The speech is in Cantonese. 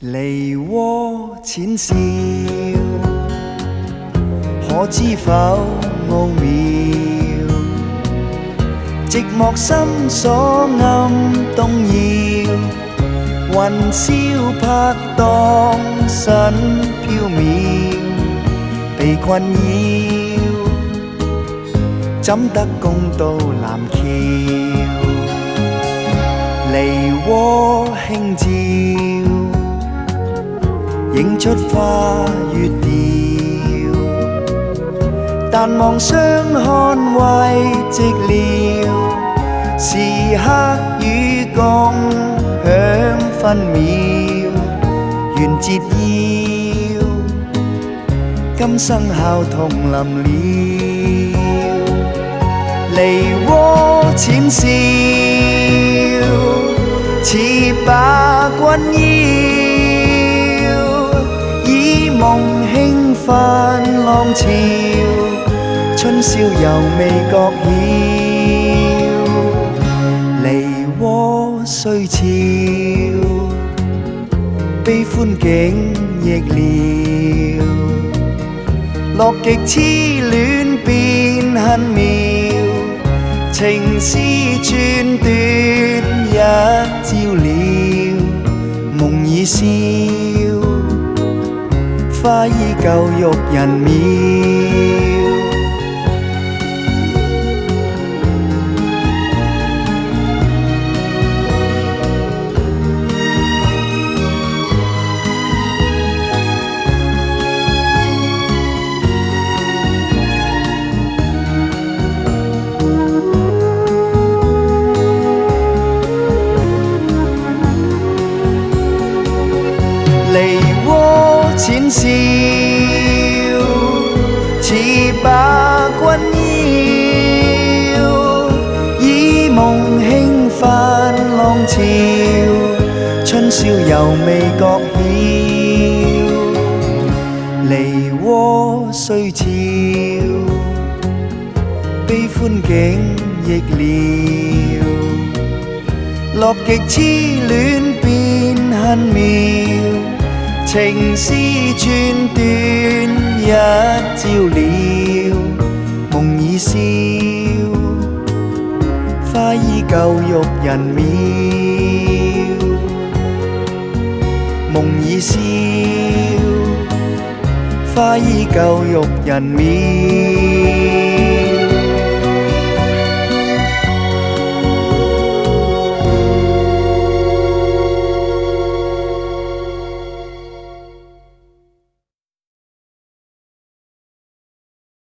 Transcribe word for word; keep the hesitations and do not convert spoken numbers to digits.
梨渦淺笑，可知否奧妙？寂寞心所暗動搖，雲霄拍盪神飄渺，被困擾，怎得公到南橋？梨渦輕照，映出花月調，但望相看慰寂寥，時刻與共享分秒，緣折腰，今生效同臨了。梨渦淺笑，似把君邀，以夢輕泛浪潮，春宵猶未覺曉。梨渦雖俏，悲歡景亦妙，樂極痴戀變恨妙，情絲寸斷一朝了，夢已消，花依舊欲人渺。梨渦淺笑，似把君邀，以夢輕泛浪潮，春宵猶未覺曉。梨渦雖俏，悲歡景亦妙，樂極痴戀變恨妙，情絲寸斷一朝了，夢已消，花依舊欲人渺。夢已消，花依舊欲人渺。